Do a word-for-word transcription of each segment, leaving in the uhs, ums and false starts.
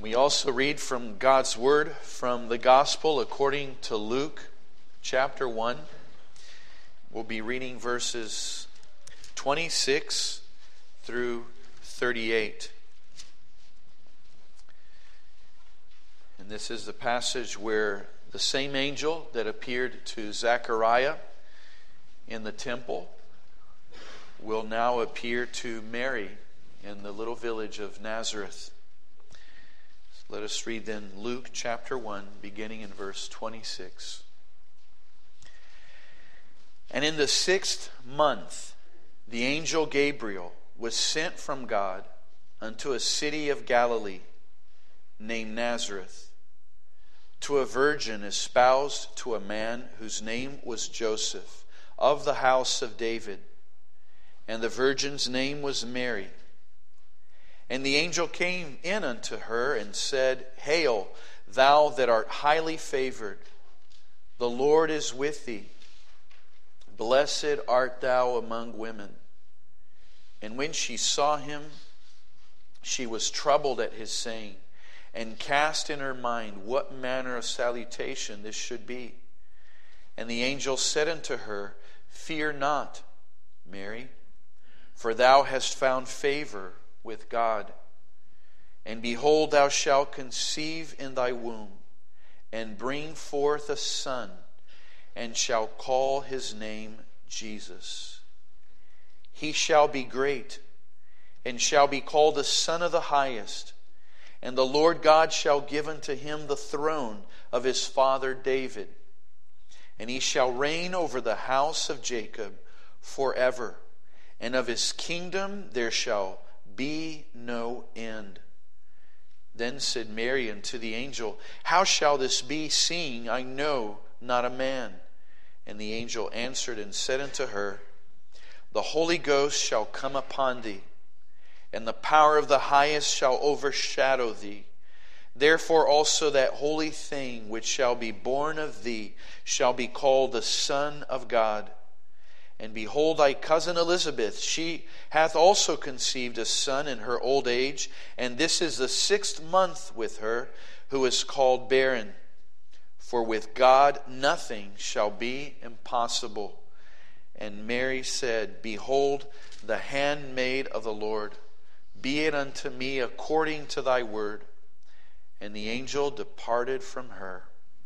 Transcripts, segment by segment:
We also read from God's Word from the Gospel according to Luke chapter one. We'll be reading verses twenty-six through thirty-eight. And this is the passage where the same angel that appeared to Zechariah in the temple will now appear to Mary in the little village of Nazareth. Let us read then Luke chapter one, beginning in verse twenty-six. And in the sixth month, the angel Gabriel was sent from God unto a city of Galilee named Nazareth, to a virgin espoused to a man whose name was Joseph, of the house of David. And the virgin's name was Mary. And the angel came in unto her and said, Hail, thou that art highly favored, the Lord is with thee. Blessed art thou among women. And when she saw him, she was troubled at his saying, and cast in her mind what manner of salutation this should be. And the angel said unto her, Fear not, Mary, for thou hast found favor with God. And behold, thou shalt conceive in thy womb, and bring forth a son, and shall call his name Jesus. He shall be great, and shall be called the Son of the Highest. And the Lord God shall give unto him the throne of his father David. And he shall reign over the house of Jacob forever. And of his kingdom there shall be no end. Then said Mary unto the angel, How shall this be, seeing I know not a man? And the angel answered and said unto her, The Holy Ghost shall come upon thee, and the power of the highest shall overshadow thee. Therefore also that holy thing which shall be born of thee shall be called the Son of God. And behold, thy cousin Elizabeth, she hath also conceived a son in her old age, and this is the sixth month with her, who is called barren. For with God nothing shall be impossible. And Mary said, Behold, the handmaid of the Lord, be it unto me according to thy word. And the angel departed from her.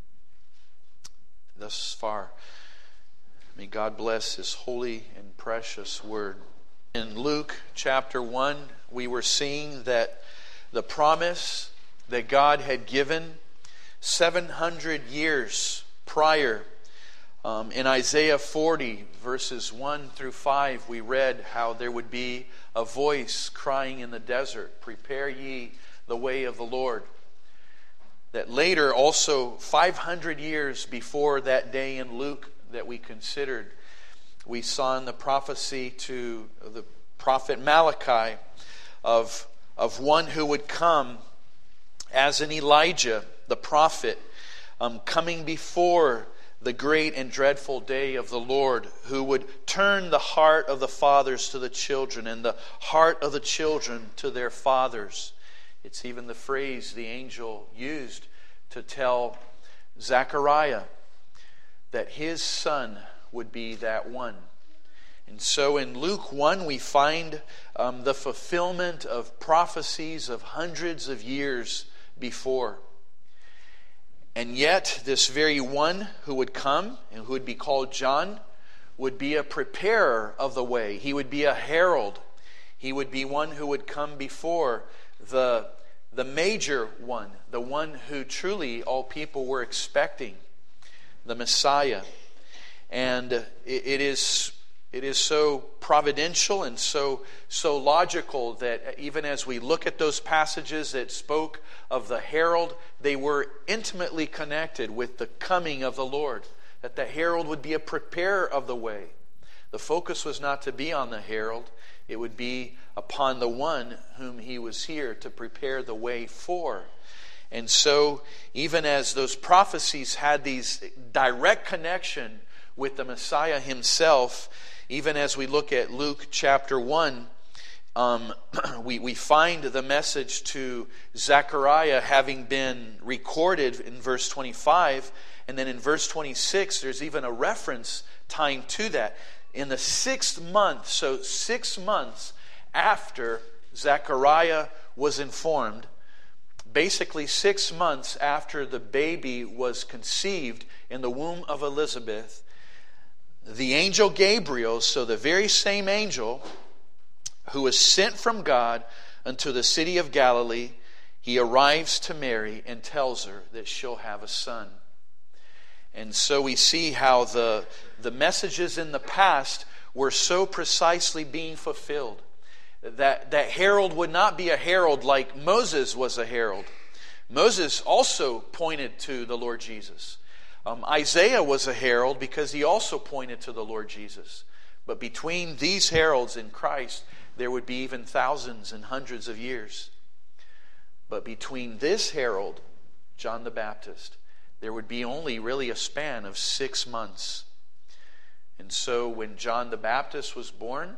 Thus far, may God bless his holy and precious word. In Luke chapter one, we were seeing that the promise that God had given seven hundred years prior, um, in Isaiah forty, verses one through five, we read how there would be a voice crying in the desert, Prepare ye the way of the Lord. That later, also five hundred years before that day in Luke that we considered, we saw in the prophecy to the prophet Malachi of, of one who would come as an Elijah, the prophet, um, coming before the great and dreadful day of the Lord, who would turn the heart of the fathers to the children and the heart of the children to their fathers. It's even the phrase the angel used to tell Zechariah that his son would be that one. And so in Luke one, we find um, the fulfillment of prophecies of hundreds of years before. And yet, this very one who would come, and who would be called John, would be a preparer of the way. He would be a herald. He would be one who would come before the, the major one, the one who truly all people were expecting, the Messiah. And it, it is it is so providential and so so logical that even as we look at those passages that spoke of the herald, they were intimately connected with the coming of the Lord. That the herald would be a preparer of the way. The focus was not to be on the herald, it would be upon the one whom he was here to prepare the way for. And so, even as those prophecies had these direct connection with the Messiah himself, even as we look at Luke chapter one, um, we, we find the message to Zechariah having been recorded in verse twenty-five. And then in verse twenty-six, there's even a reference tying to that. In the sixth month, so six months after Zechariah was informed, basically six months after the baby was conceived in the womb of Elizabeth, the angel Gabriel, so the very same angel who was sent from God unto the city of Galilee, he arrives to Mary and tells her that she'll have a son. And so we see how the, the messages in the past were so precisely being fulfilled. That, that herald would not be a herald like Moses was a herald. Moses also pointed to the Lord Jesus. Um, Isaiah was a herald because he also pointed to the Lord Jesus. But between these heralds and Christ, there would be even thousands and hundreds of years. But between this herald, John the Baptist, there would be only really a span of six months. And so when John the Baptist was born,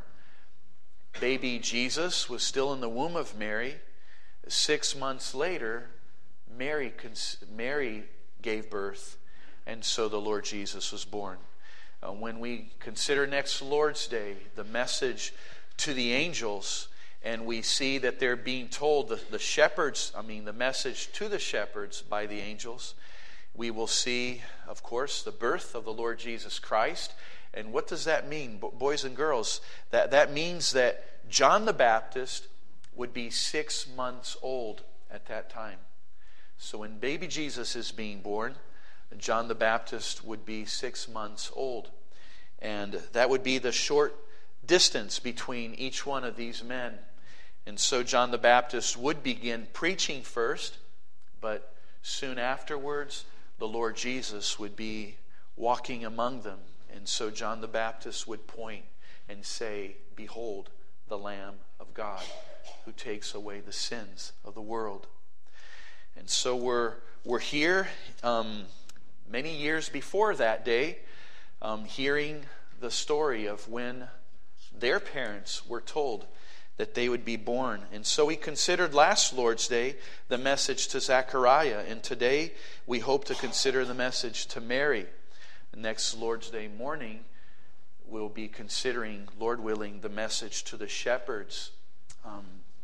baby Jesus was still in the womb of Mary. Six months later, Mary, Mary gave birth, and so the Lord Jesus was born. Uh, when we consider next Lord's Day, the message to the angels, and we see that they're being told, the, the shepherds, I mean the message to the shepherds by the angels, we will see, of course, the birth of the Lord Jesus Christ. And what does that mean, boys and girls? That, that means that John the Baptist would be six months old at that time. So when baby Jesus is being born, John the Baptist would be six months old. And that would be the short distance between each one of these men. And so John the Baptist would begin preaching first, but soon afterwards, the Lord Jesus would be walking among them. And so John the Baptist would point and say, "Behold, the Lamb of God who takes away the sins of the world." And so we're we're here um, many years before that day, um, hearing the story of when their parents were told that they would be born. And so we considered last Lord's Day the message to Zechariah, and today we hope to consider the message to Mary. Next Lord's Day morning, we'll be considering, Lord willing, the message to the shepherds. Um,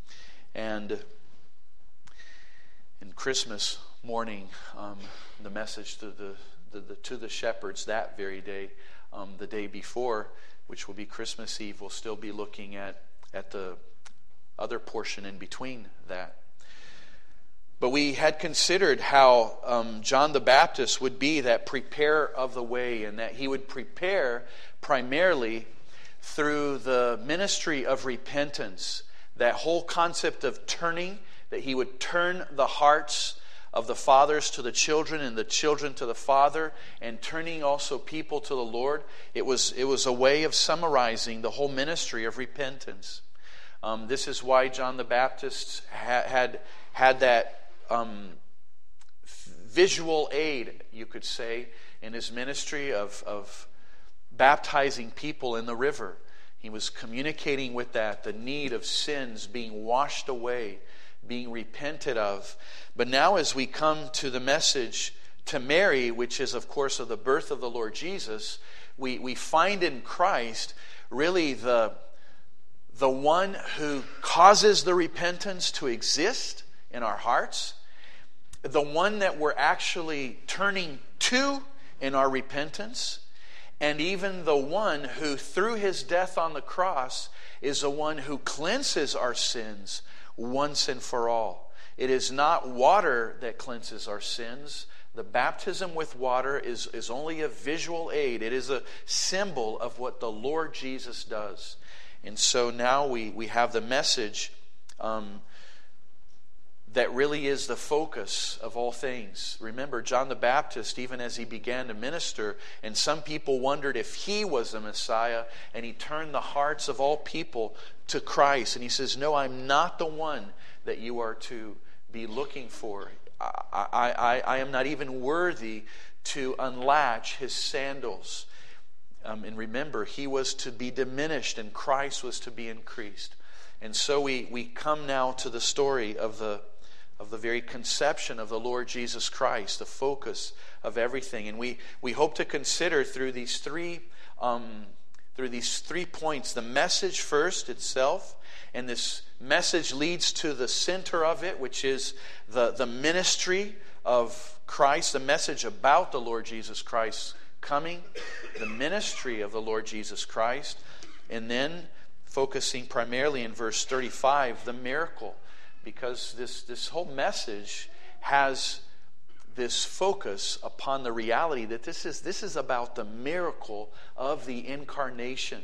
and in Christmas morning, um, the message to the, the, the to the shepherds that very day. Um, the day before, which will be Christmas Eve, we'll still be looking at, at the other portion in between that. But we had considered how um, John the Baptist would be that preparer of the way, and that he would prepare primarily through the ministry of repentance. That whole concept of turning, that he would turn the hearts of the fathers to the children and the children to the Father, and turning also people to the Lord. It was, it was a way of summarizing the whole ministry of repentance. Um, this is why John the Baptist ha- had, had that Um, visual aid, you could say, in his ministry of, of baptizing people in the river. He was communicating with that, the need of sins being washed away, being repented of. But now as we come to the message to Mary, which is of course of the birth of the Lord Jesus, we, we find in Christ really the, the one who causes the repentance to exist in our hearts, the one that we're actually turning to in our repentance, and even the one who through his death on the cross is the one who cleanses our sins once and for all. It is not water that cleanses our sins. The baptism with water is, is only a visual aid. It is a symbol of what the Lord Jesus does. And so now we, we have the message um, that really is the focus of all things. Remember, John the Baptist, even as he began to minister, and some people wondered if he was the Messiah, and he turned the hearts of all people to Christ. And he says, "No, I'm not the one that you are to be looking for. I, I, I, I am not even worthy to unlatch his sandals." Um, and remember, he was to be diminished and Christ was to be increased. And so we, we come now to the story of the of the very conception of the Lord Jesus Christ, the focus of everything. And we, we hope to consider through these three um, through these three points, the message first itself, and this message leads to the center of it, which is the, the ministry of Christ, the message about the Lord Jesus Christ coming, the ministry of the Lord Jesus Christ, and then focusing primarily in verse thirty-five, the miracle. Because this, this whole message has this focus upon the reality that this is, this is about the miracle of the incarnation.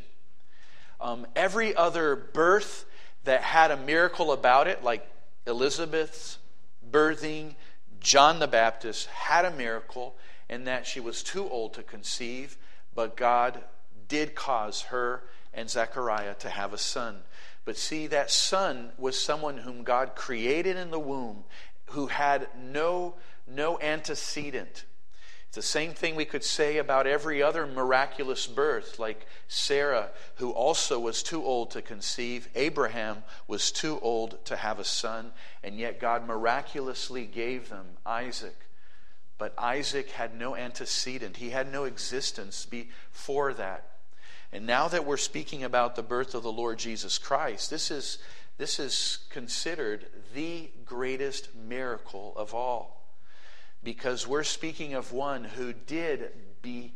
Um, every other birth that had a miracle about it, like Elizabeth's birthing, John the Baptist had a miracle in that she was too old to conceive, but God did cause her and Zechariah to have a son. But see, that son was someone whom God created in the womb, who had no, no antecedent. It's the same thing we could say about every other miraculous birth, like Sarah, who also was too old to conceive. Abraham was too old to have a son, and yet God miraculously gave them Isaac. But Isaac had no antecedent. He had no existence before that. And now that we're speaking about the birth of the Lord Jesus Christ, this is, this is considered the greatest miracle of all. Because we're speaking of one who did be,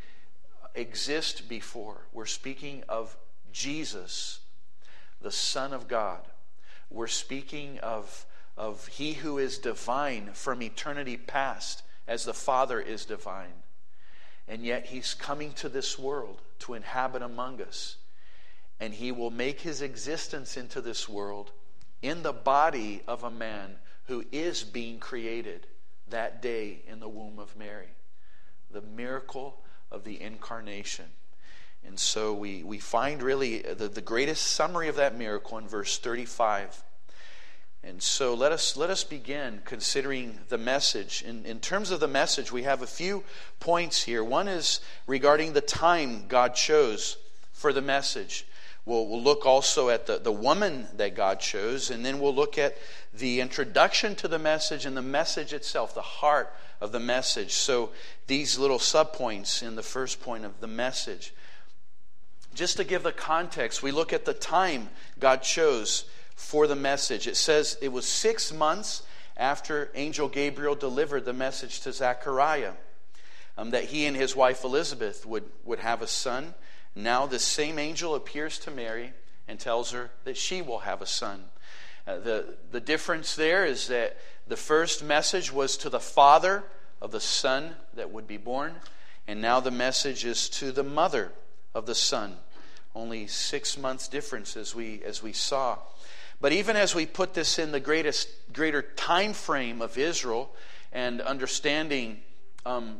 exist before. We're speaking of Jesus, the Son of God. We're speaking of, of He who is divine from eternity past, as the Father is divine. And yet He's coming to this world to inhabit among us. And He will make His existence into this world in the body of a man who is being created that day in the womb of Mary. The miracle of the incarnation. And so we, we find really the, the greatest summary of that miracle in verse thirty-five. And so let us let us begin considering the message. In, in terms of the message, we have a few points here. One is regarding the time God chose for the message. We'll, we'll look also at the, the woman that God chose, and then we'll look at the introduction to the message and the message itself, the heart of the message. So these little subpoints in the first point of the message. Just to give the context, we look at the time God chose for the message. It says it was six months after Angel Gabriel delivered the message to Zechariah um, that he and his wife Elizabeth would, would have a son. Now the same angel appears to Mary and tells her that she will have a son. Uh, the, the difference there is that the first message was to the father of the son that would be born, and now the message is to the mother of the son. Only six months difference as we as we saw. But even as we put this in the greatest, greater time frame of Israel and understanding um,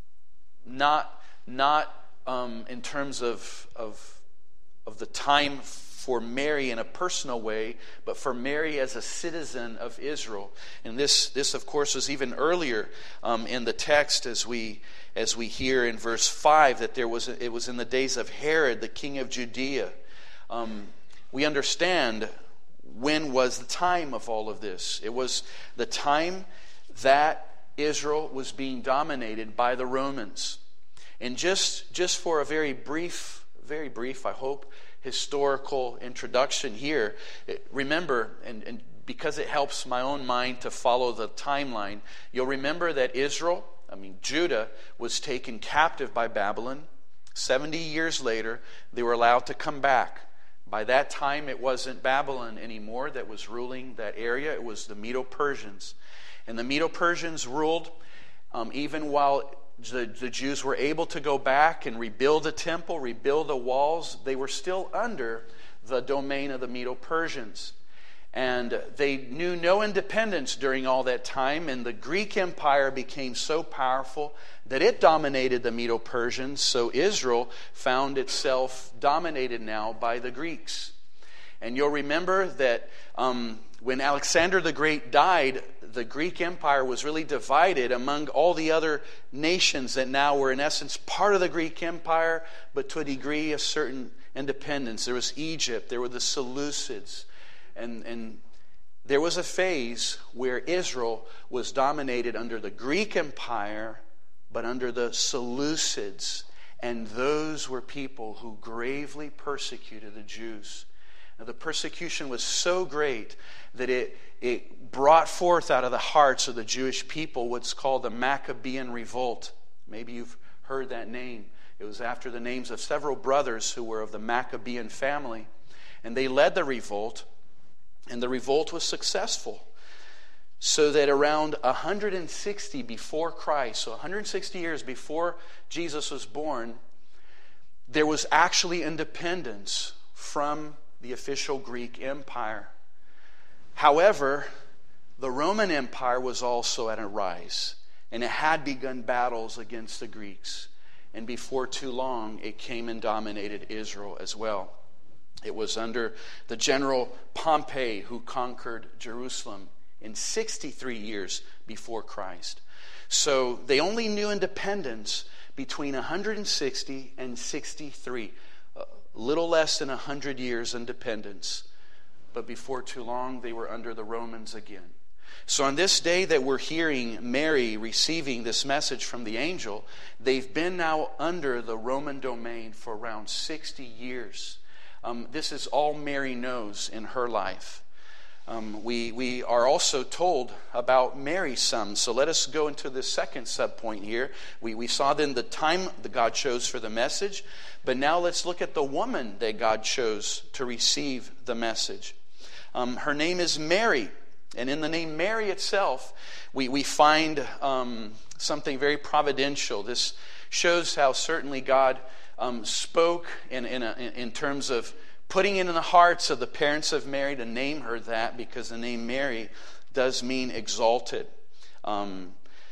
not, not um, in terms of, of, of the time for Mary in a personal way, but for Mary as a citizen of Israel. And this, this of course, was even earlier um, in the text as we as we hear in verse five that there was it was in the days of Herod, the king of Judea. Um, we understand when was the time of all of this. It was the time that Israel was being dominated by the Romans. And just, just for a very brief, very brief, I hope, historical introduction here, remember, and, and because it helps my own mind to follow the timeline, you'll remember that Israel, I mean Judah, was taken captive by Babylon. seventy years later, they were allowed to come back. By that time, it wasn't Babylon anymore that was ruling that area. It was the Medo-Persians. And the Medo-Persians ruled um, even while the, the Jews were able to go back and rebuild the temple, rebuild the walls. They were still under the domain of the Medo-Persians. And they knew no independence during all that time, and the Greek Empire became so powerful that it dominated the Medo-Persians, so Israel found itself dominated now by the Greeks. And you'll remember that um, when Alexander the Great died, the Greek Empire was really divided among all the other nations that now were in essence part of the Greek Empire, but to a degree of certain independence. There was Egypt, there were the Seleucids, And, and there was a phase where Israel was dominated under the Greek Empire, but under the Seleucids. And those were people who gravely persecuted the Jews. Now, the persecution was so great that it, it brought forth out of the hearts of the Jewish people what's called the Maccabean Revolt. Maybe you've heard that name. It was after the names of several brothers who were of the Maccabean family. And they led the revolt, and the revolt was successful. So that around one hundred sixty before Christ, so one hundred sixty years before Jesus was born, there was actually independence from the official Greek Empire. However, the Roman Empire was also at a rise, and it had begun battles against the Greeks. And before too long, it came and dominated Israel as well. It was under the general Pompey who conquered Jerusalem in sixty-three years before Christ. So they only knew independence between one hundred sixty and sixty-three. A little less than one hundred years independence. But before too long, they were under the Romans again. So on this day that we're hearing Mary receiving this message from the angel, they've been now under the Roman domain for around sixty years. Um, this is all Mary knows in her life. Um, we, we are also told about Mary some. So let us go into the second subpoint here. We, we saw then the time that God chose for the message. But now let's look at the woman that God chose to receive the message. Um, her name is Mary. And in the name Mary itself, we, we find um, something very providential. This shows how certainly God um, spoke in, in, a, in terms of putting it in the hearts of the parents of Mary to name her that, because the name Mary does mean exalted. Um,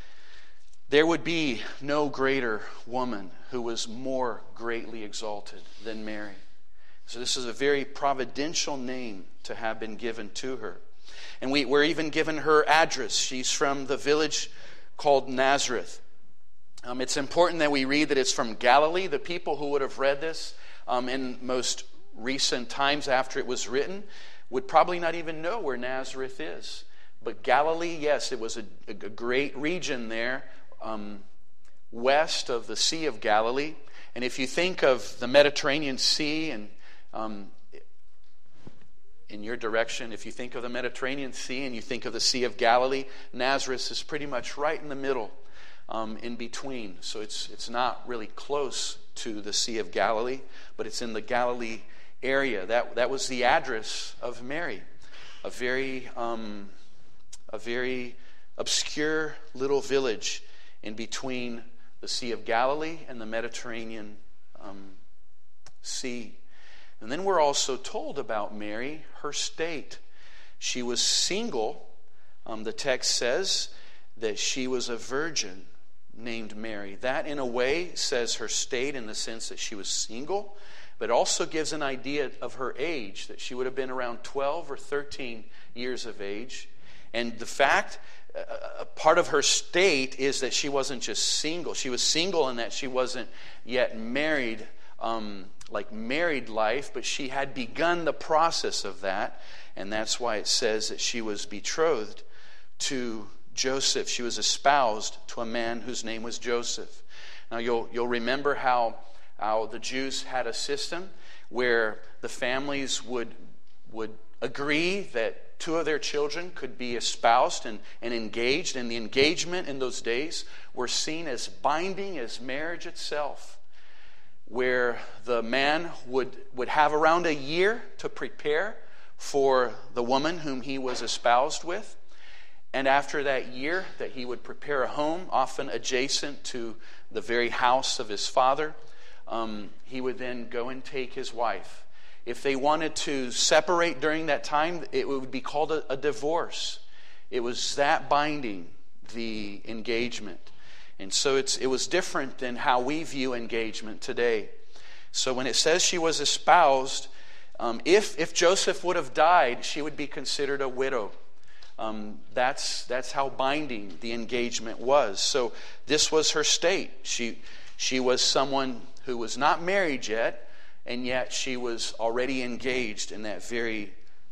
there would be no greater woman who was more greatly exalted than Mary. So this is a very providential name to have been given to her. And we, we're even given her address. She's from the village called Nazareth. Um, it's important that we read that it's from Galilee. The people who would have read this um, in most recent times after it was written would probably not even know where Nazareth is. But Galilee, yes, it was a, a great region there um, west of the Sea of Galilee. And if you think of the Mediterranean Sea and um, in your direction, if you think of the Mediterranean Sea and you think of the Sea of Galilee, Nazareth is pretty much right in the middle, um, in between. So it's it's not really close to the Sea of Galilee, but it's in the Galilee area. That that was the address of Mary, a very um, a very obscure little village in between the Sea of Galilee and the Mediterranean um, Sea. And then we're also told about Mary, her state. She was single. Um, the text says that she was a virgin named Mary. That, in a way, says her state in the sense that she was single, but also gives an idea of her age, that she would have been around twelve or thirteen years of age. And the fact, uh, part of her state is that she wasn't just single. She was single in that she wasn't yet married, um, like married life, but she had begun the process of that. And that's why it says that she was betrothed to Joseph. She was espoused to a man whose name was Joseph. Now you'll you'll remember how how the Jews had a system where the families would would agree that two of their children could be espoused and, and engaged, and the engagement in those days were seen as binding as marriage itself, where the man would, would have around a year to prepare for the woman whom he was espoused with. And after that year, that he would prepare a home, often adjacent to the very house of his father. Um, he would then go and take his wife. If they wanted to separate during that time, it would be called a, a divorce. It was that binding, the engagement. And so it's it was different than how we view engagement today. So when it says she was espoused, um, if if Joseph would have died, she would be considered a widow. Um, that's that's how binding the engagement was. So this was her state. She she was someone who was not married yet, and yet she was already engaged in that very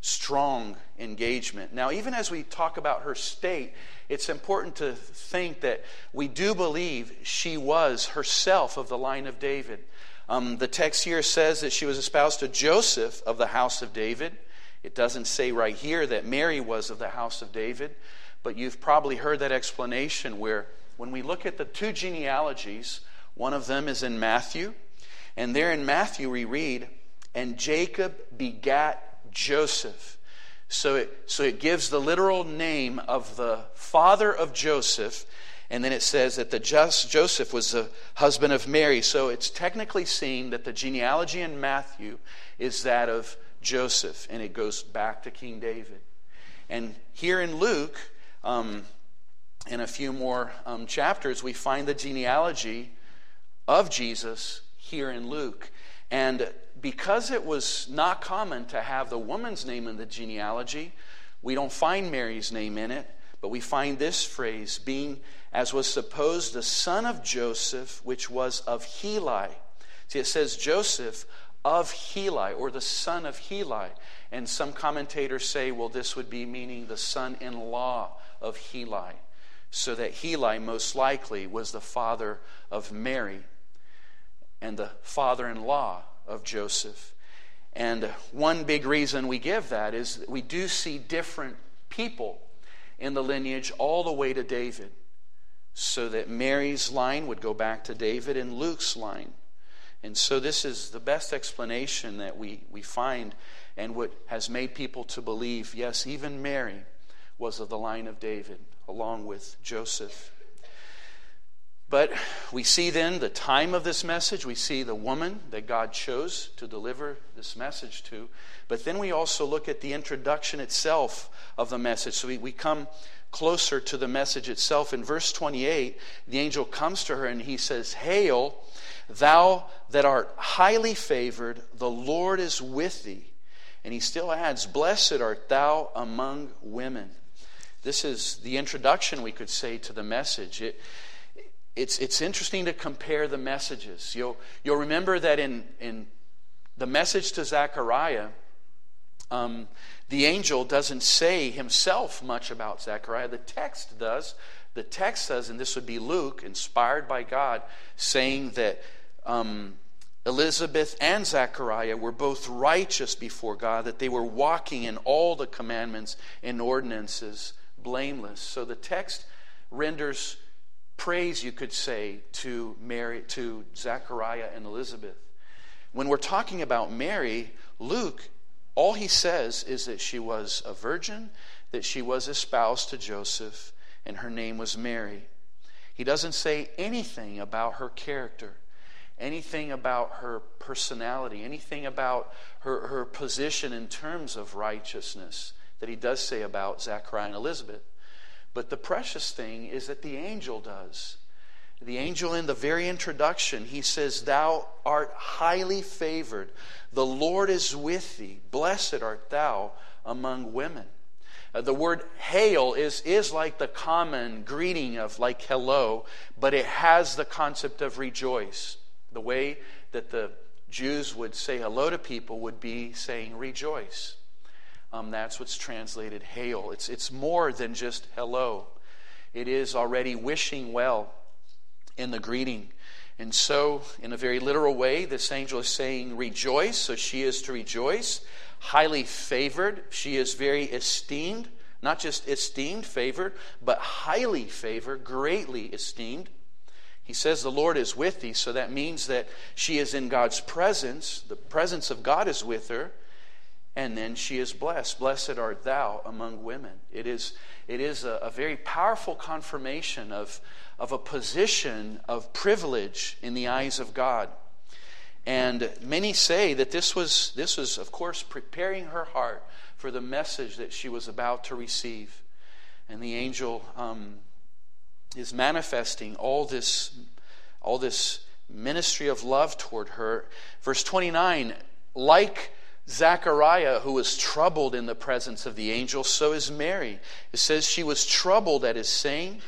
strong engagement. Now, even as we talk about her state, it's important to think that we do believe she was herself of the line of David. Um, the text here says that she was espoused to Joseph of the house of David. It doesn't say right here that Mary was of the house of David, but you've probably heard that explanation where when we look at the two genealogies, one of them is in Matthew, and there in Matthew we read, "And Jacob begat Joseph." So it, so it gives the literal name of the father of Joseph, and then it says that the just, Joseph was the husband of Mary. So it's technically seen that the genealogy in Matthew is that of Joseph, and it goes back to King David. And here in Luke, um, in a few more um, chapters, we find the genealogy of Jesus here in Luke. And because it was not common to have the woman's name in the genealogy, we don't find Mary's name in it, but we find this phrase, being as was supposed the son of Joseph, which was of Heli. See, it says Joseph of Heli, or the son of Heli. And some commentators say, well, this would be meaning the son-in-law of Heli. So that Heli most likely was the father of Mary and the father-in-law of Joseph. And one big reason we give that is that we do see different people in the lineage all the way to David. So that Mary's line would go back to David and Luke's line. And so this is the best explanation that we, we find, and what has made people to believe, yes, even Mary was of the line of David, along with Joseph. But we see then the time of this message. We see the woman that God chose to deliver this message to. But then we also look at the introduction itself of the message. So we, we come closer to the message itself. In verse twenty-eight, the angel comes to her and he says, "Hail, thou that art highly favored, the Lord is with thee." And he still adds, "Blessed art thou among women." This is the introduction, we could say, to the message. It It's it's interesting to compare the messages. You'll you'll remember that in, in the message to Zechariah, um, the angel doesn't say himself much about Zechariah. The text does. The text says, and this would be Luke, inspired by God, saying that um, Elizabeth and Zechariah were both righteous before God, that they were walking in all the commandments and ordinances blameless. So the text renders praise, you could say, to Mary, to Zechariah and Elizabeth. When we're talking about Mary, Luke, all he says is that she was a virgin, that she was espoused to Joseph, and her name was Mary. He doesn't say anything about her character, anything about her personality, anything about her, her position in terms of righteousness that he does say about Zechariah and Elizabeth. But the precious thing is that the angel does. The angel in the very introduction, he says, "Thou art highly favored. The Lord is with thee. Blessed art thou among women." Uh, the word hail is, is like the common greeting of like hello, but it has the concept of rejoice. The way that the Jews would say hello to people would be saying rejoice. Um, that's what's translated hail. It's, it's more than just hello. It is already wishing well in the greeting. And so, in a very literal way, this angel is saying rejoice. So she is to rejoice. Highly favored. She is very esteemed. Not just esteemed, favored, but highly favored, greatly esteemed. He says the Lord is with thee. So that means that she is in God's presence. The presence of God is with her. And then she is blessed. Blessed art thou among women. It is, it is a, a very powerful confirmation of, of a position of privilege in the eyes of God. And many say that this was, this was, of course, preparing her heart for the message that she was about to receive. And the angel um, is manifesting all this, all this ministry of love toward her. Verse twenty-nine, like Zechariah, who was troubled in the presence of the angel, so is Mary. It says she was troubled at his saying,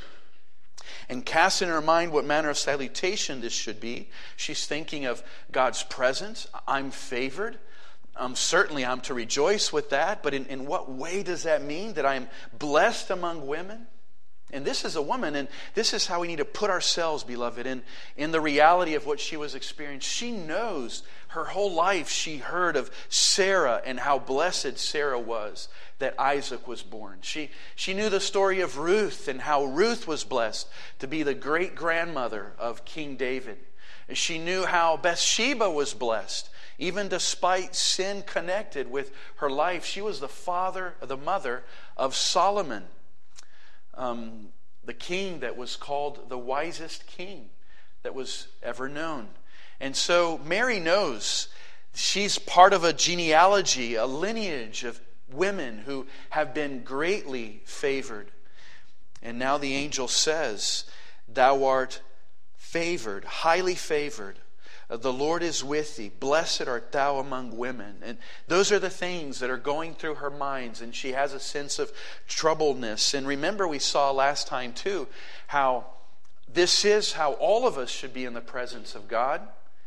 and cast in her mind what manner of salutation this should be. She's thinking of God's presence. I'm favored. Um, certainly I'm to rejoice with that, but in, in what way does that mean that I'm blessed among women? And this is a woman, and this is how we need to put ourselves, beloved, in, in the reality of what she was experiencing. She knows her whole life she heard of Sarah and how blessed Sarah was that Isaac was born. She, she knew the story of Ruth and how Ruth was blessed to be the great-grandmother of King David. And she knew how Bathsheba was blessed. Even despite sin connected with her life, she was the father, the mother of Solomon. Um, the king that was called the wisest king that was ever known. And so Mary knows she's part of a genealogy, a lineage of women who have been greatly favored. And now the angel says, "Thou art favored, highly favored. The Lord is with thee. Blessed art thou among women." And those are the things that are going through her minds, and she has a sense of troubledness. And remember, we saw last time too how this is how all of us should be in the presence of God.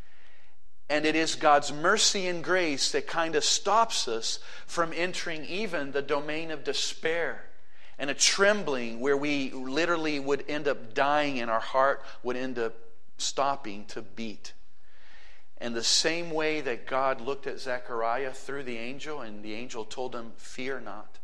And it is God's mercy and grace that kind of stops us from entering even the domain of despair and a trembling where we literally would end up dying and our heart would end up stopping to beat. And the same way that God looked at Zechariah through the angel, and the angel told him, "Fear not,"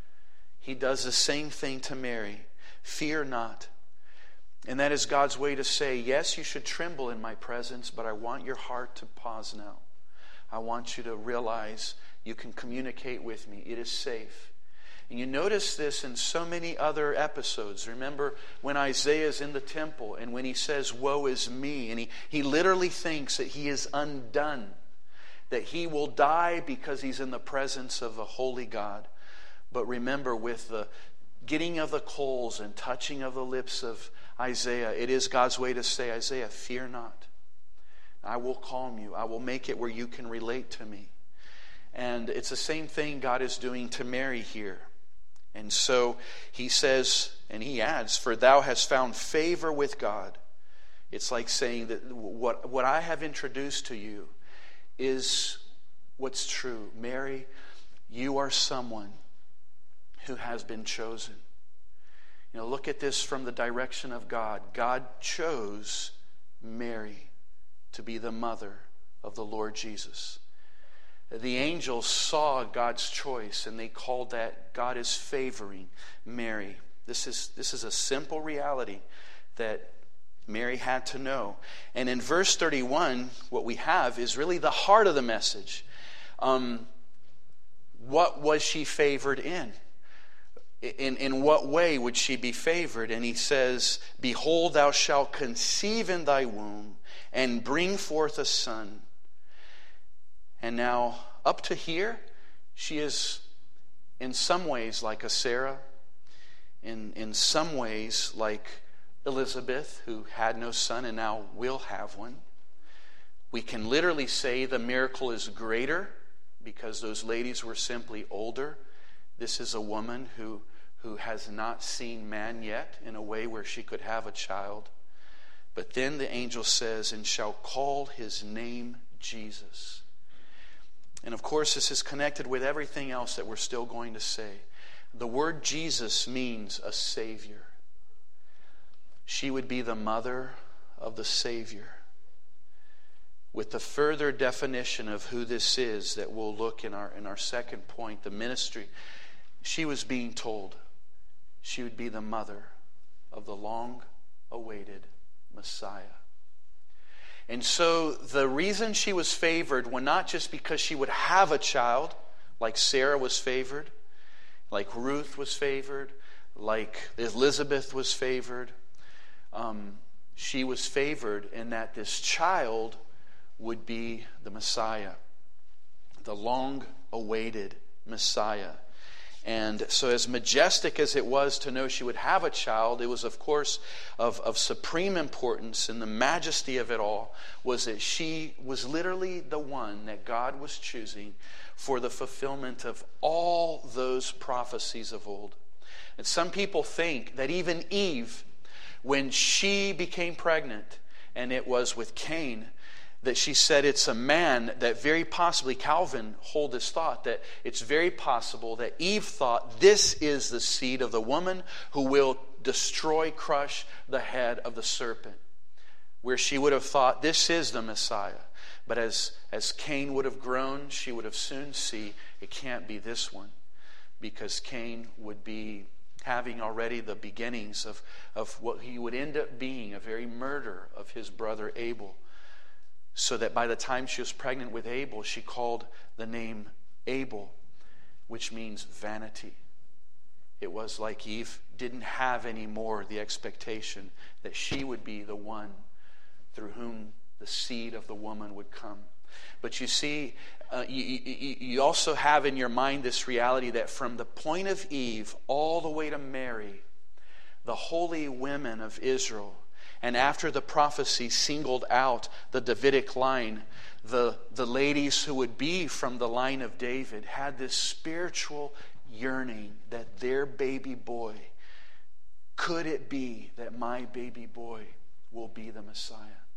He does the same thing to Mary. Fear not. And that is God's way to say, yes, you should tremble in my presence, but I want your heart to pause now. I want you to realize you can communicate with me. It is safe. And you notice this in so many other episodes. Remember when Isaiah is in the temple and when he says, "Woe is me," and he, he literally thinks that he is undone, that he will die because he's in the presence of a holy God. But remember, with the getting of the coals and touching of the lips of Isaiah, it is God's way to say, Isaiah, fear not. I will calm you. I will make it where you can relate to me. And it's the same thing God is doing to Mary here. And so he says, and he adds, "For thou hast found favor with God." It's like saying that what, what I have introduced to you is what's true. Mary, you are someone who has been chosen. You know, look at this from the direction of God. God chose Mary to be the mother of the Lord Jesus. The angels saw God's choice, and they called that God is favoring Mary. This is, this is a simple reality that Mary had to know. And in verse thirty-one, what we have is really the heart of the message. Um, what was she favored in? In, in what way would she be favored? And he says, "Behold, thou shalt conceive in thy womb and bring forth a son." And now, up to here, she is in some ways like a Sarah, in, in some ways like Elizabeth, who had no son and now will have one. We can literally say the miracle is greater because those ladies were simply older. This is a woman who, who has not seen man yet in a way where she could have a child. But then the angel says, "And shall call his name Jesus." And of course, this is connected with everything else that we're still going to say. The word Jesus means a Savior. She would be the mother of the Savior. With the further definition of who this is that we'll look in our, in our second point, the ministry, she was being told she would be the mother of the long-awaited Messiah. And so the reason she was favored was not just because she would have a child, like Sarah was favored, like Ruth was favored, like Elizabeth was favored. Um, she was favored in that this child would be the Messiah, the long-awaited Messiah. And so as majestic as it was to know she would have a child, it was of course of, of supreme importance, and the majesty of it all was that she was literally the one that God was choosing for the fulfillment of all those prophecies of old. And some people think that even Eve, when she became pregnant, and it was with Cain, that she said it's a man that very possibly, Calvin hold this thought, that it's very possible that Eve thought this is the seed of the woman who will destroy, crush the head of the serpent. Where she would have thought this is the Messiah. But as, as Cain would have grown, she would have soon see it can't be this one. Because Cain would be having already the beginnings of, of what he would end up being, a very murder of his brother Abel. So that by the time she was pregnant with Abel, she called the name Abel, which means vanity. It was like Eve didn't have anymore the expectation that she would be the one through whom the seed of the woman would come. But you see, uh, you, you, you also have in your mind this reality that from the point of Eve all the way to Mary, the holy women of Israel, and after the prophecy singled out the Davidic line, the, the ladies who would be from the line of David had this spiritual yearning that their baby boy, could it be that my baby boy will be the Messiah?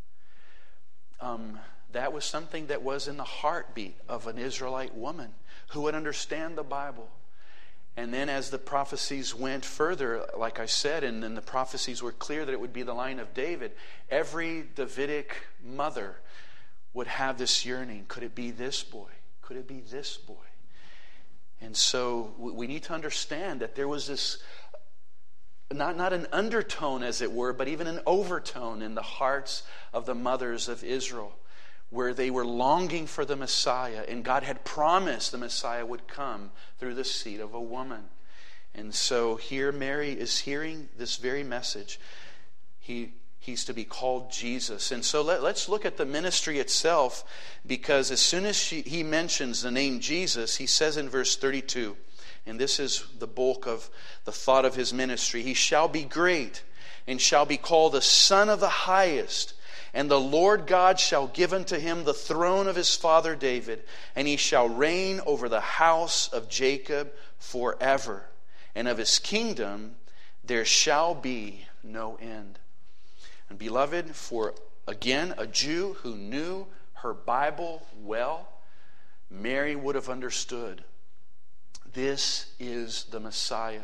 Um, that was something that was in the heartbeat of an Israelite woman who would understand the Bible. And then as the prophecies went further, like I said, and then the prophecies were clear that it would be the line of David, every Davidic mother would have this yearning. Could it be this boy? Could it be this boy? And so we need to understand that there was this, not, not an undertone as it were, but even an overtone in the hearts of the mothers of Israel, where they were longing for the Messiah, and God had promised the Messiah would come through the seed of a woman. And so here Mary is hearing this very message. He He's to be called Jesus. And so let, let's look at the ministry itself, because as soon as she, he mentions the name Jesus, he says in verse thirty-two, and this is the bulk of the thought of his ministry, he shall be great and shall be called the Son of the Highest. And the Lord God shall give unto him the throne of his father David, and he shall reign over the house of Jacob forever. And of his kingdom there shall be no end. And beloved, for again, a Jew who knew her Bible well, Mary would have understood this is the Messiah.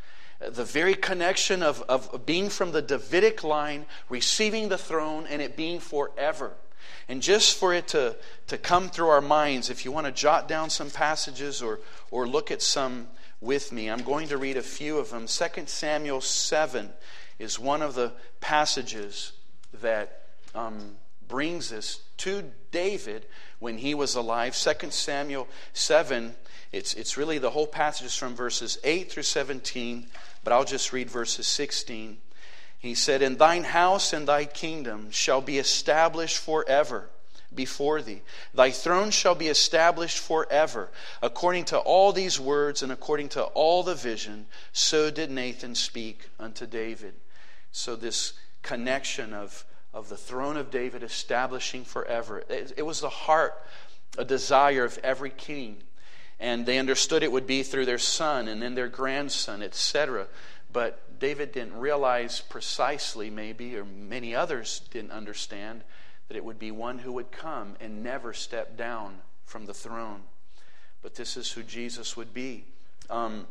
The very connection of, of being from the Davidic line, receiving the throne, and it being forever. And just for it to, to come through our minds, if you want to jot down some passages or, or look at some with me, I'm going to read a few of them. Second Samuel seven is one of the passages that um, brings us to David when he was alive. Second Samuel seven, it's, it's really the whole passage is from verses eight through seventeen, but I'll just read verses sixteen. He said, "And thine house and thy kingdom shall be established forever before thee. Thy throne shall be established forever. According to all these words and according to all the vision, so did Nathan speak unto David." So this connection of, of the throne of David establishing forever. It, it was the heart, a desire of every king. And they understood it would be through their son and then their grandson, et cetera. But David didn't realize precisely, maybe, or many others didn't understand, that it would be one who would come and never step down from the throne. But this is who Jesus would be. Um,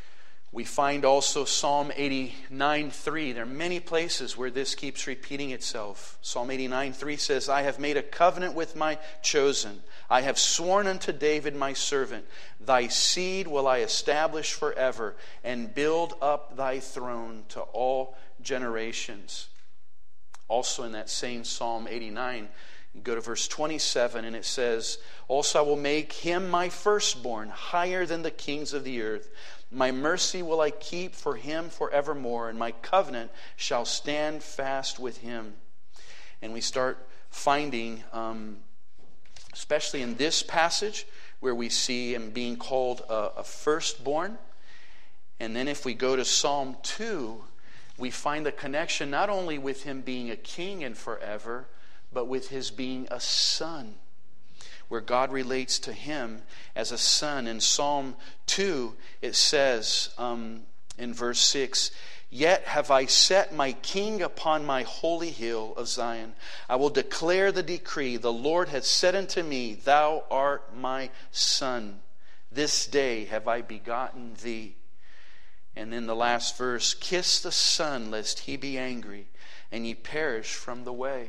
we find also Psalm eighty-nine three. There are many places where this keeps repeating itself. Psalm eighty-nine three says, "I have made a covenant with my chosen. I have sworn unto David my servant, thy seed will I establish forever, and build up thy throne to all generations." Also in that same Psalm eighty-nine, you go to verse twenty-seven, and it says, "Also I will make him my firstborn higher than the kings of the earth. My mercy will I keep for him forevermore, and my covenant shall stand fast with him." And we start finding, um, especially in this passage, where we see him being called a, a firstborn. And then if we go to Psalm two, we find the connection not only with him being a king and forever, but with his being a son, where God relates to him as a son. In Psalm two, it says um, in verse six, Yet have I set my king upon my holy hill of Zion. I will declare the decree. The Lord hath said unto me, Thou art my son. This day have I begotten thee. And in the last verse, kiss the Son, lest he be angry, and ye perish from the way.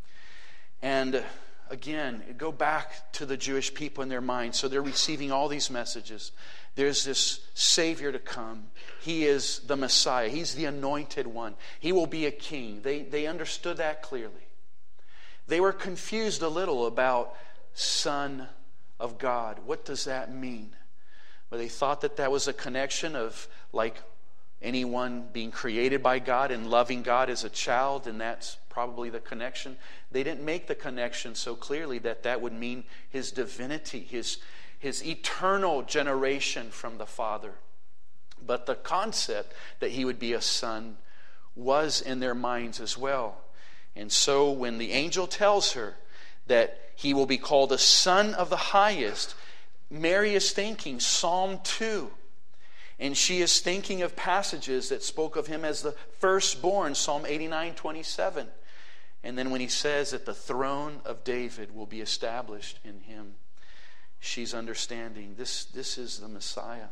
And again, go back to the Jewish people in their minds. So they're receiving all these messages. There's this Savior to come. He is the Messiah. He's the anointed one. He will be a king. They, they understood that clearly. They were confused a little about Son of God. What does that mean? Well, they thought that that was a connection of like anyone being created by God and loving God as a child, and that's probably the connection. They didn't make the connection so clearly that that would mean his divinity, his, his eternal generation from the Father. But the concept that he would be a son was in their minds as well. And so when the angel tells her that he will be called a son of the highest, Mary is thinking Psalm two. And she is thinking of passages that spoke of him as the firstborn, Psalm eighty-nine twenty-seven. And then when he says that the throne of David will be established in him, she's understanding this, this is the Messiah.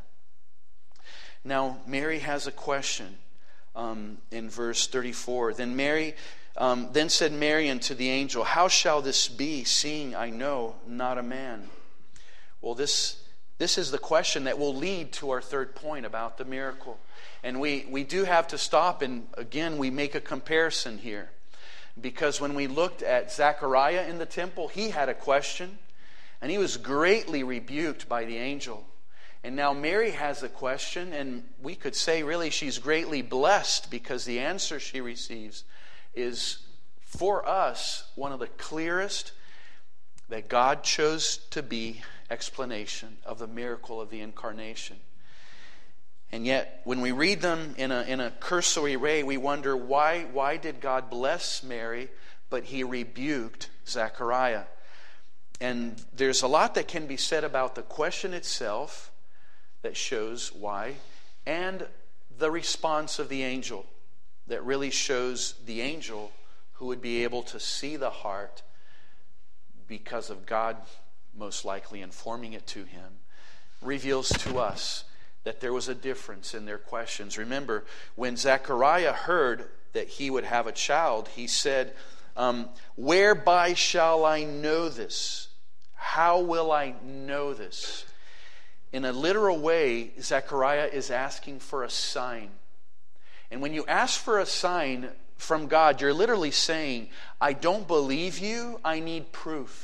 Now, Mary has a question um, in verse thirty-four. Then Mary, um, then said Mary unto the angel, How shall this be, seeing I know not a man? Well, this this is the question that will lead to our third point about the miracle. And we, we do have to stop, and again, we make a comparison here. Because when we looked at Zechariah in the temple, he had a question, and he was greatly rebuked by the angel. And now Mary has a question, and we could say really she's greatly blessed because the answer she receives is, for us, one of the clearest that God chose to be explanation of the miracle of the incarnation. And yet, when we read them in a, in a cursory way, we wonder why, why did God bless Mary, but he rebuked Zechariah? And there's a lot that can be said about the question itself that shows why, and the response of the angel that really shows the angel who would be able to see the heart because of God most likely informing it to him, reveals to us that there was a difference in their questions. Remember, when Zechariah heard that he would have a child, he said, um, whereby shall I know this? How will I know this? In a literal way, Zechariah is asking for a sign. And when you ask for a sign from God, you're literally saying, I don't believe you, I need proof.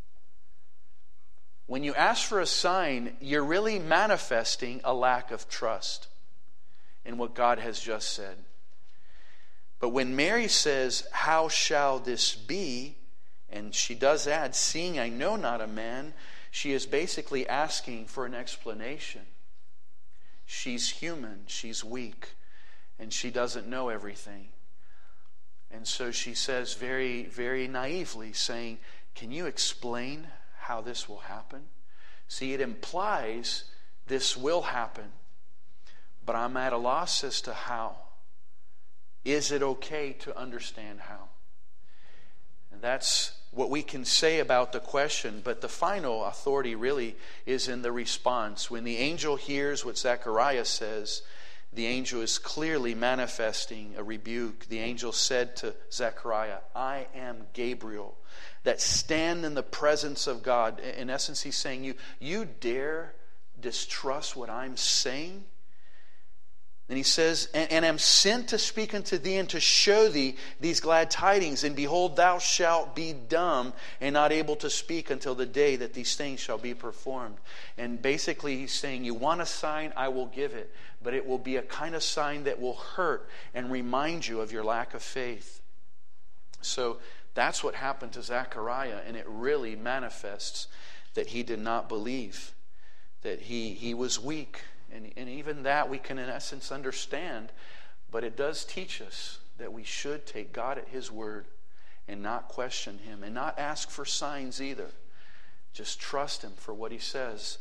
When you ask for a sign, you're really manifesting a lack of trust in what God has just said. But when Mary says, how shall this be? And she does add, seeing I know not a man, she is basically asking for an explanation. She's human, she's weak, and she doesn't know everything. And so she says very, very naively, saying, can you explain how this will happen? See, it implies this will happen, but I'm at a loss as to how. Is it okay to understand how? And that's what we can say about the question, but the final authority really is in the response. When the angel hears what Zechariah says, the angel is clearly manifesting a rebuke. The angel said to Zechariah, I am Gabriel, that stand in the presence of God. In essence, he's saying, you, you dare distrust what I'm saying? And he says, and, and am sent to speak unto thee and to show thee these glad tidings. And behold, thou shalt be dumb and not able to speak until the day that these things shall be performed. And basically he's saying, you want a sign, I will give it. But it will be a kind of sign that will hurt and remind you of your lack of faith. So that's what happened to Zechariah. And it really manifests that he did not believe, that he, he was weak. And, and even that we can in essence understand, but it does teach us that we should take God at His word and not question Him and not ask for signs either. Just trust Him for what He says.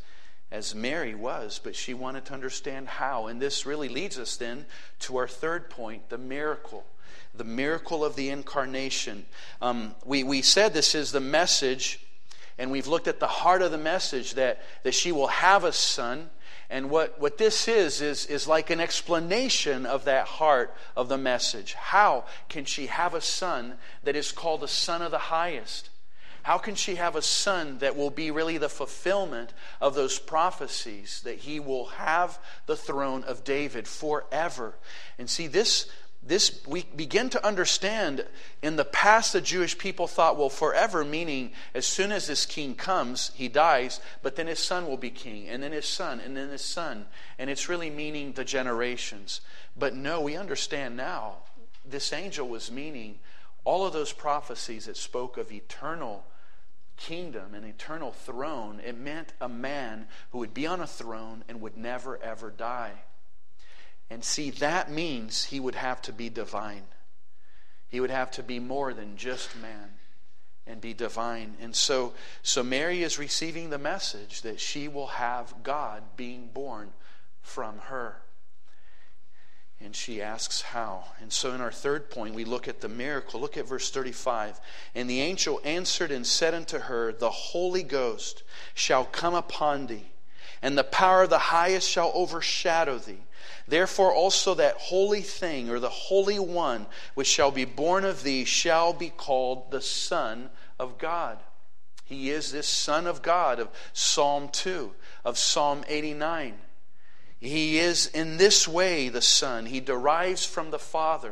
as Mary was, but she wanted to understand how. And this really leads us then to our third point, the miracle. The miracle of the incarnation. Um, we, we said this is the message, and we've looked at the heart of the message, that, that she will have a son. And what, what this is, is, is like an explanation of that heart of the message. How can she have a son that is called the Son of the Highest? How can she have a son that will be really the fulfillment of those prophecies, that he will have the throne of David forever? And see, this, this we begin to understand. In the past, the Jewish people thought, well, forever, meaning as soon as this king comes, he dies, but then his son will be king, and then his son, and then his son. And it's really meaning the generations. But no, we understand now, this angel was meaning all of those prophecies that spoke of eternal kingdom and eternal throne. It meant a man who would be on a throne and would never ever die. And see, that means he would have to be divine. He would have to be more than just man and be divine. And so, so Mary is receiving the message that she will have God being born from her. And she asks how. And so in our third point, we look at the miracle. Look at verse thirty-five. And the angel answered and said unto her, the Holy Ghost shall come upon thee, and the power of the highest shall overshadow thee. Therefore also that holy thing, or the Holy One, which shall be born of thee, shall be called the Son of God. He is this Son of God of Psalm two, of Psalm eighty-nine. He is in this way the Son. He derives from the Father.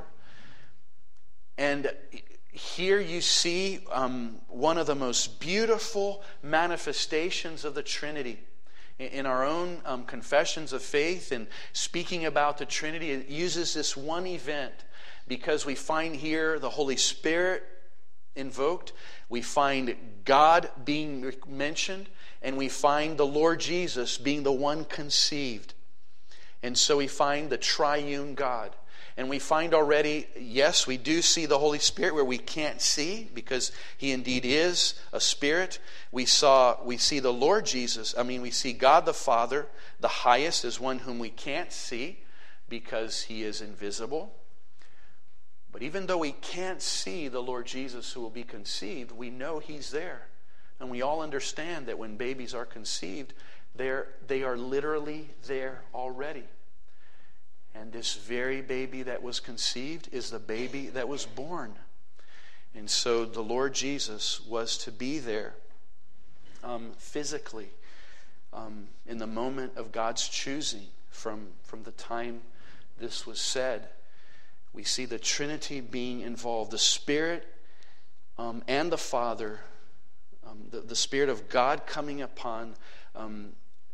And here you see um, one of the most beautiful manifestations of the Trinity. In our own um, confessions of faith and speaking about the Trinity, it uses this one event because we find here the Holy Spirit invoked, we find God being mentioned, and we find the Lord Jesus being the one conceived. And so we find the triune God. And we find already, yes, we do see the Holy Spirit where we can't see, because He indeed is a Spirit. We saw, we see the Lord Jesus. I mean, we see God the Father, the highest, as one whom we can't see because He is invisible. But even though we can't see the Lord Jesus who will be conceived, we know He's there. And we all understand that when babies are conceived, they're, they are literally there already. And this very baby that was conceived is the baby that was born. And so the Lord Jesus was to be there um, physically um, in the moment of God's choosing from, from the time this was said. We see the Trinity being involved. The Spirit um, and the Father, um, the, the Spirit of God coming upon um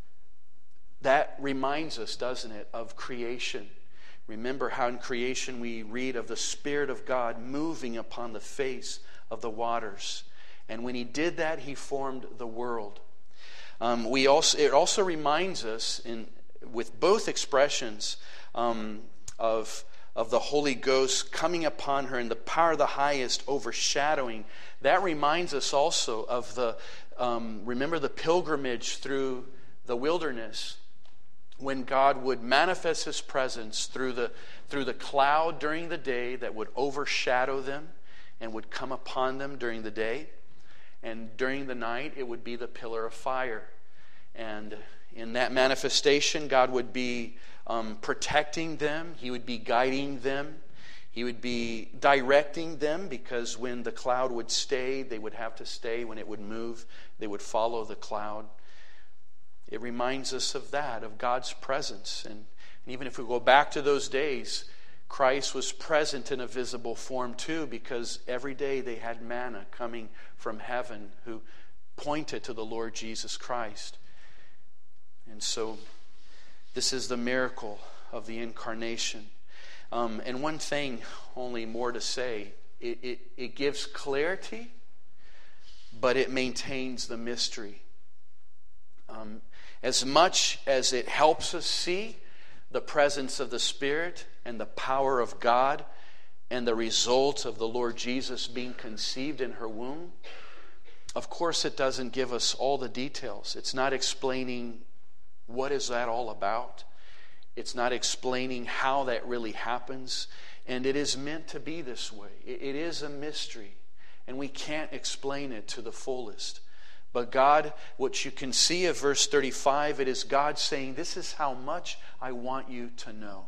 That reminds us, doesn't it, of creation. Remember how in creation we read of the Spirit of God moving upon the face of the waters. And when He did that, He formed the world. Um, we also it also reminds us, in with both expressions um, of of the Holy Ghost coming upon her and the power of the highest overshadowing. That reminds us also of the um, remember the pilgrimage through the wilderness, when God would manifest His presence through the through the cloud during the day that would overshadow them and would come upon them during the day. And during the night, it would be the pillar of fire. And in that manifestation, God would be um, protecting them. He would be guiding them. He would be directing them, because when the cloud would stay, they would have to stay. When it would move, they would follow the cloud. It reminds us of that, of God's presence. And, and even if we go back to those days, Christ was present in a visible form too, because every day they had manna coming from heaven who pointed to the Lord Jesus Christ. And so this is the miracle of the incarnation. Um, and one thing only more to say, it, it, it gives clarity, but it maintains the mystery. Um, As much as it helps us see the presence of the Spirit and the power of God and the result of the Lord Jesus being conceived in her womb, of course it doesn't give us all the details. It's not explaining What is that all about? It's not explaining how that really happens. And it is meant to be this way. It is a mystery. And we can't explain it to the fullest. But God, what you can see of verse thirty-five, it is God saying, this is how much I want you to know.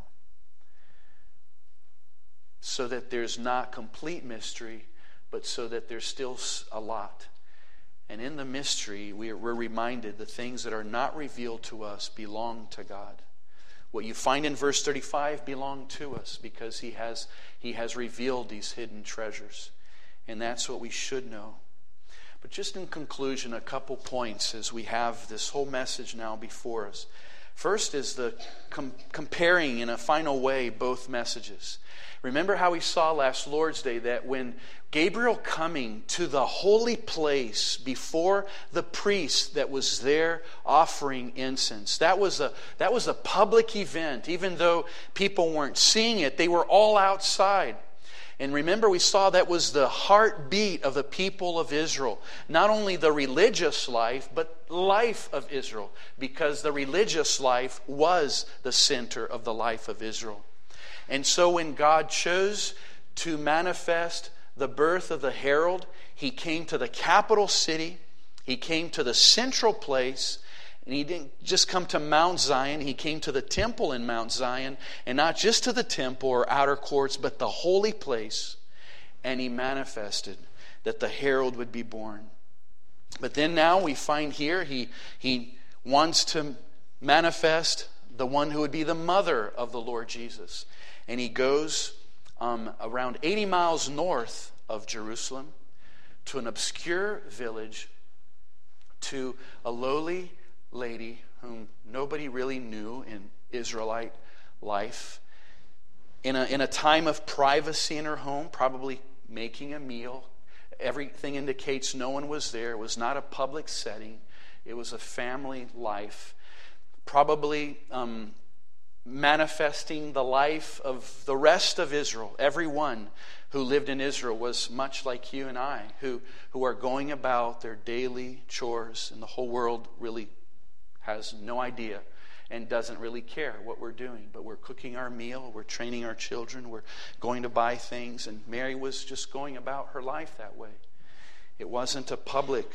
So that there's not complete mystery, but so that there's still a lot. And in the mystery, we're reminded the things that are not revealed to us belong to God. What you find in verse thirty-five belong to us because He has, He has revealed these hidden treasures. And that's what we should know. But just in conclusion, a couple points as we have this whole message now before us. First is the com- comparing in a final way both messages. Remember how we saw last Lord's Day that when Gabriel coming to the holy place before the priest that was there offering incense, that was a that was a public event. Even though people weren't seeing it, they were all outside. And remember, we saw that was the heartbeat of the people of Israel. Not only the religious life, but life of Israel. Because the religious life was the center of the life of Israel. And so when God chose to manifest the birth of the herald, He came to the capital city. He came to the central place. And He didn't just come to Mount Zion. He came to the temple in Mount Zion. And not just to the temple or outer courts, but the holy place. And He manifested that the herald would be born. But then now we find here He, he wants to manifest the one who would be the mother of the Lord Jesus. And He goes um, around eighty miles north of Jerusalem to an obscure village, to a lowly lady whom nobody really knew in Israelite life, in a, in a time of privacy in her home, probably making a meal. Everything indicates no one was there. It was not a public setting. It was a family life. Probably um, manifesting the life of the rest of Israel. Everyone who lived in Israel was much like you and I, who, who are going about their daily chores, and the whole world really has no idea and doesn't really care what we're doing. But we're cooking our meal, we're training our children, we're going to buy things, and Mary was just going about her life that way. It wasn't a public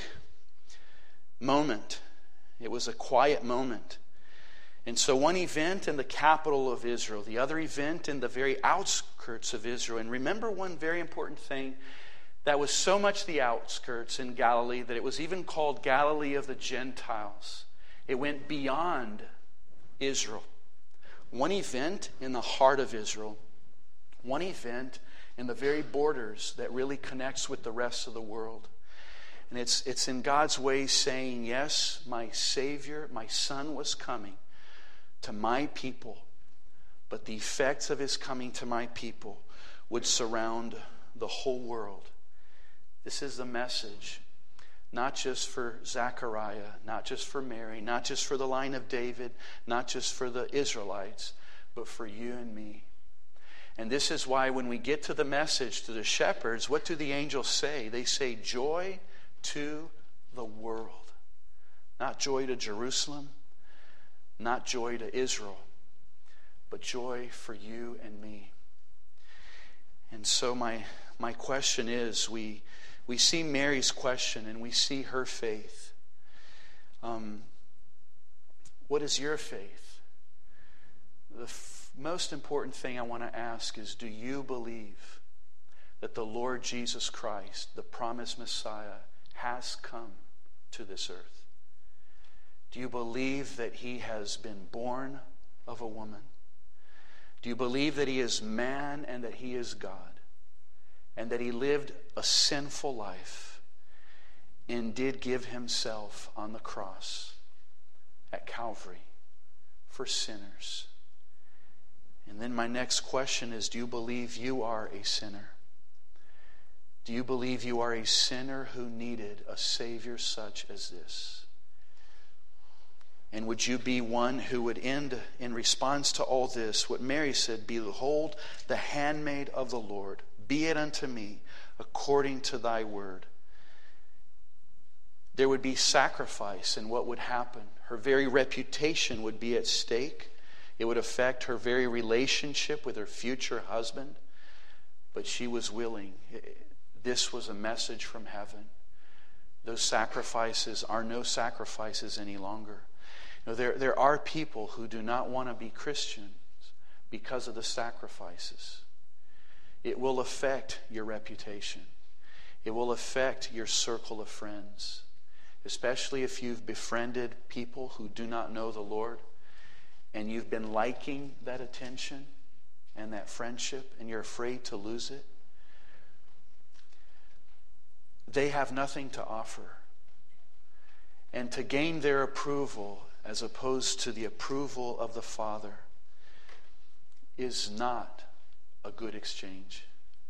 moment. It was a quiet moment. And so one event in the capital of Israel, the other event in the very outskirts of Israel. And remember one very important thing, that was so much the outskirts in Galilee that it was even called Galilee of the Gentiles. It went beyond Israel. One event in the heart of Israel. One event in the very borders that really connects with the rest of the world. And it's, it's in God's way saying, yes, my Savior, my Son was coming to my people. But the effects of His coming to my people would surround the whole world. This is the message. Not just for Zechariah, not just for Mary, not just for the line of David, not just for the Israelites, but for you and me. And this is why when we get to the message to the shepherds, what do the angels say? They say, joy to the world. Not joy to Jerusalem, not joy to Israel, but joy for you and me. And so my, my question is, we... We see Mary's question and we see her faith. Um, what is your faith? The f- most important thing I want to ask is, do you believe that the Lord Jesus Christ, the promised Messiah, has come to this earth? Do you believe that He has been born of a woman? Do you believe that He is man and that He is God? And that He lived a sinful life and did give Himself on the cross at Calvary for sinners. And then my next question is, do you believe you are a sinner? Do you believe you are a sinner who needed a Savior such as this? And would you be one who would end in response to all this what Mary said, behold the handmaid of the Lord. Be it unto me according to thy word. There would be sacrifice in what would happen. Her very reputation would be at stake. It would affect her very relationship with her future husband. But she was willing. This was a message from heaven. Those sacrifices are no sacrifices any longer. You know, there, there are people who do not want to be Christians because of the sacrifices. It will affect your reputation. It will affect your circle of friends, especially if you've befriended people who do not know the Lord and you've been liking that attention and that friendship and you're afraid to lose it. They have nothing to offer. And to gain their approval as opposed to the approval of the Father is not a good exchange.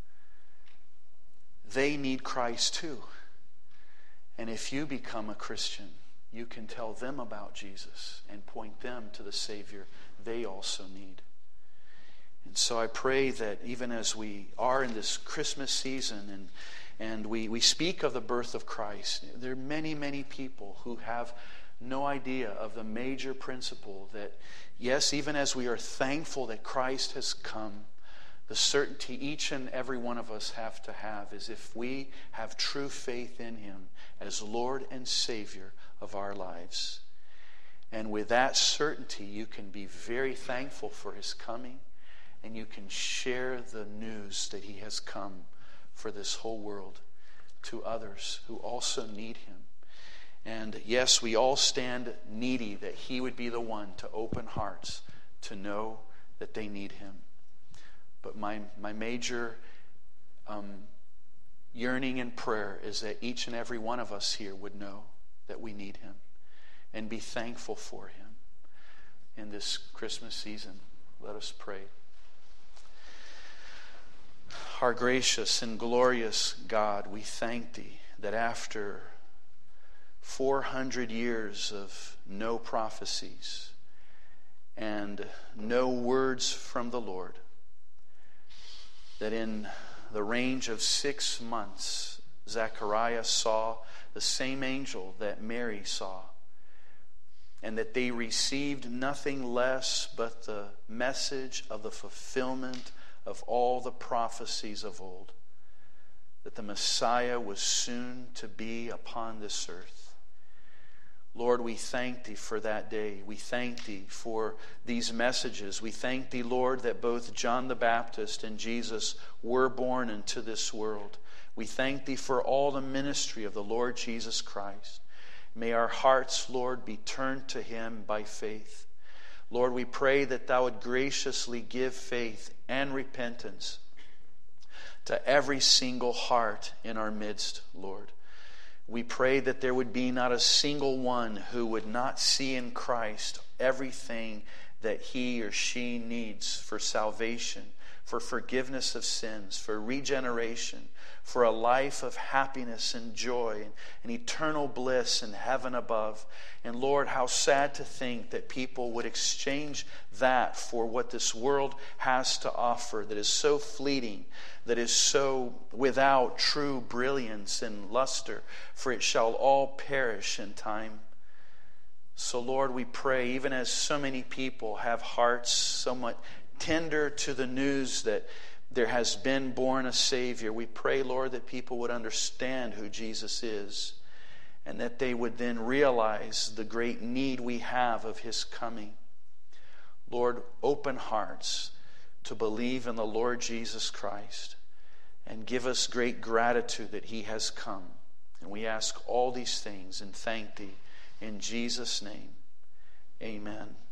They need Christ too. And if you become a Christian, you can tell them about Jesus and point them to the Savior they also need. And so I pray that even as we are in this Christmas season and And we, we speak of the birth of Christ, there are many, many people who have no idea of the major principle that, yes, even as we are thankful that Christ has come, the certainty each and every one of us have to have is if we have true faith in Him as Lord and Savior of our lives. And with that certainty, you can be very thankful for His coming, and you can share the news that He has come for this whole world to others who also need Him. And yes, we all stand needy that He would be the one to open hearts to know that they need Him. But my, my major um, yearning and prayer is that each and every one of us here would know that we need Him and be thankful for Him in this Christmas season. Let us pray. Our gracious and glorious God, we thank Thee that after four hundred years of no prophecies and no words from the Lord, that in the range of six months, Zechariah saw the same angel that Mary saw, and that they received nothing less but the message of the fulfillment of all the prophecies of old, that the Messiah was soon to be upon this earth. Lord, we thank Thee for that day. We thank Thee for these messages. We thank Thee, Lord, that both John the Baptist and Jesus were born into this world. We thank Thee for all the ministry of the Lord Jesus Christ. May our hearts, Lord, be turned to Him by faith. Lord, we pray that Thou would graciously give faith and repentance to every single heart in our midst, Lord. We pray that there would be not a single one who would not see in Christ everything that he or she needs for salvation, for forgiveness of sins, for regeneration, for a life of happiness and joy and, and eternal bliss in heaven above. And Lord, how sad to think that people would exchange that for what this world has to offer that is so fleeting, that is so without true brilliance and luster, for it shall all perish in time. So Lord, we pray, even as so many people have hearts somewhat tender to the news that there has been born a Savior, we pray, Lord, that people would understand who Jesus is and that they would then realize the great need we have of His coming. Lord, open hearts to believe in the Lord Jesus Christ and give us great gratitude that He has come. And we ask all these things and thank Thee in Jesus' name. Amen.